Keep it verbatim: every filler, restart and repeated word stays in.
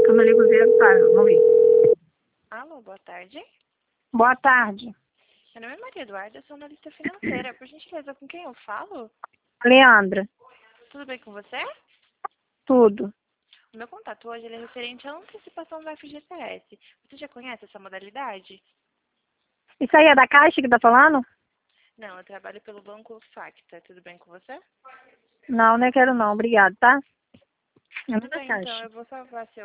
eu não ligo o zero, tá? Vamos ver. Alô, boa tarde. Boa tarde. Meu nome é Maria Eduarda, eu sou analista financeira. Por gentileza, com quem eu falo? Leandra, Tudo bem com você? tudo. O meu contato hoje ele é referente à antecipação do F G T S. Você já conhece essa modalidade? Isso aí é da Caixa que tá falando? Não, eu trabalho pelo Banco Facta. Tudo bem com você? Não, não quero não. Obrigado, tá? É Tudo da bem, então. Caixa. Eu vou salvar seu